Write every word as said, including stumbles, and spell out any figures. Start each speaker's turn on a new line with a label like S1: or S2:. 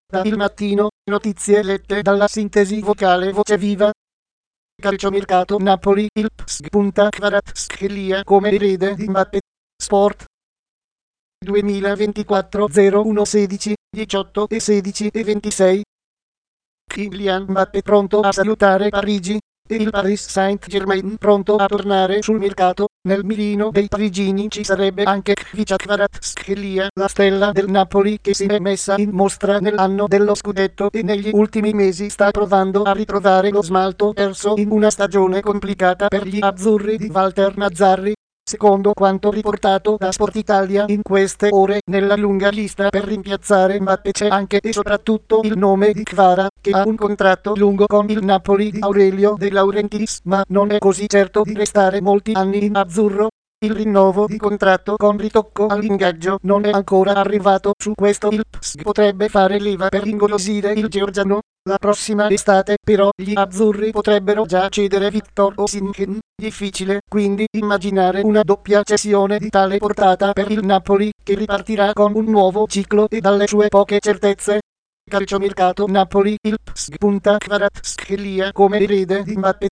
S1: Da Il Mattino, notizie lette dalla sintesi vocale Voce Viva. Calciomercato Napoli, il P S G punta Kvaratskhelia come erede di Mbappé. Sport duemilaventiquattro zero uno sedici, diciotto e sedici e ventisei. Kylian Mbappé pronto a salutare Parigi e il Paris Saint-Germain pronto a tornare sul mercato. Nel mirino dei parigini ci sarebbe anche Khvicha Kvaratskhelia, la stella del Napoli che si è messa in mostra nell'anno dello scudetto e negli ultimi mesi sta provando a ritrovare lo smalto perso in una stagione complicata per gli azzurri di Walter Mazzarri. Secondo quanto riportato da Sport Italia in queste ore, nella lunga lista per rimpiazzare Mbappé c'è anche e soprattutto il nome di Kvara, che ha un contratto lungo con il Napoli di Aurelio De Laurentiis, ma non è così certo di restare molti anni in azzurro. Il rinnovo di contratto con ritocco all'ingaggio non è ancora arrivato. Su questo il P S G potrebbe fare leva per ingolosire il georgiano. La prossima estate però gli azzurri potrebbero già cedere Victor Osimhen. Difficile quindi immaginare una doppia cessione di tale portata per il Napoli, che ripartirà con un nuovo ciclo e dalle sue poche certezze. Calciomercato Napoli, il P S G punta Kvaratskhelia come erede di Mbappé.